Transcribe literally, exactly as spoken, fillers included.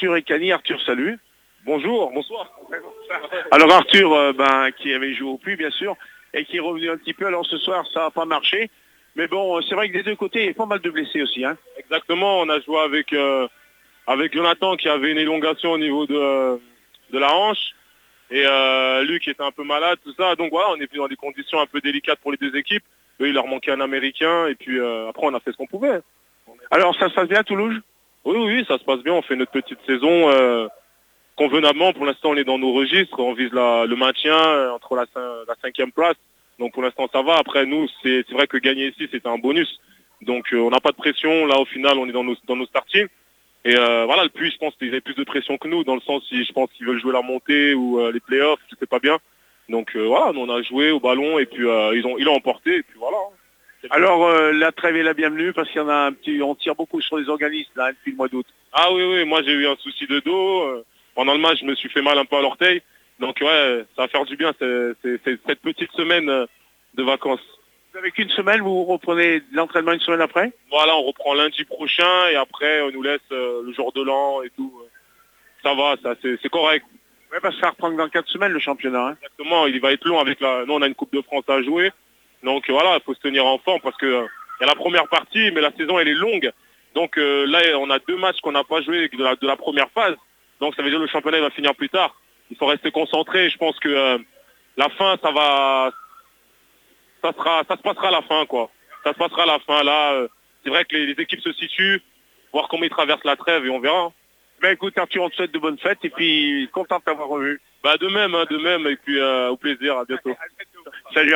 Arthur et Cani. Arthur, salut. Bonjour, bonsoir. Alors Arthur, euh, ben, qui avait joué au puits, bien sûr, et qui est revenu un petit peu. Alors ce soir, ça n'a pas marché. Mais bon, c'est vrai que des deux côtés, il y a pas mal de blessés aussi. Hein. Exactement, on a joué avec, euh, avec Jonathan qui avait une élongation au niveau de, de la hanche. Et euh, Luc était un peu malade, tout ça. Donc voilà, on est venu dans des conditions un peu délicates pour les deux équipes. Eux, il leur manquait un Américain. Et puis euh, après, on a fait ce qu'on pouvait. Alors ça se passe bien à Toulouse? Oui, oui, ça se passe bien. On fait notre petite saison euh, convenablement. Pour l'instant, on est dans nos registres. On vise la, le maintien euh, entre la, la cinquième place. Donc pour l'instant, ça va. Après, nous, c'est vrai que gagner ici, c'était un bonus. Donc euh, on n'a pas de pression. Là, au final, on est dans nos, dans nos startings. Et euh, voilà, le Puy, je pense qu'ils avaient plus de pression que nous, dans le sens si je pense qu'ils veulent jouer la montée ou euh, les playoffs, je sais pas bien. Donc euh, voilà, nous, on a joué au ballon et puis euh, ils ont ils l'ont emporté et puis voilà. Alors euh, la trêve est la bienvenue parce qu'il y en a un petit, on tire beaucoup sur les organismes là, depuis le mois d'août. Ah oui, oui, moi j'ai eu un souci de dos. Euh, pendant le match, je me suis fait mal un peu à l'orteil. Donc ouais, ça va faire du bien c'est, c'est, c'est cette petite semaine euh, de vacances. Vous avez qu'une semaine, vous reprenez l'entraînement une semaine après? Voilà, on reprend lundi prochain et après on nous laisse euh, le jour de l'an et tout. Ça va, ça c'est, c'est correct. Oui, parce que ça reprend dans quatre semaines le championnat. Hein. Exactement, il va être long avec la. Nous on a une Coupe de France à jouer. Donc voilà, il faut se tenir en forme parce que il euh, y a la première partie, mais la saison elle est longue. Donc euh, là on a deux matchs qu'on n'a pas joué de la, de la première phase. Donc ça veut dire que le championnat il va finir plus tard. Il faut rester concentré. Je pense que euh, la fin ça va, ça sera, ça se passera à la fin quoi. Ça se passera à la fin là. Euh, c'est vrai que les, les équipes se situent, voir comment ils traversent la trêve et on verra. Ben écoute Arthur, on te souhaite de bonnes fêtes et puis content de t'avoir revu. Bah de même, hein, de même et puis euh, au plaisir, à bientôt. Salut.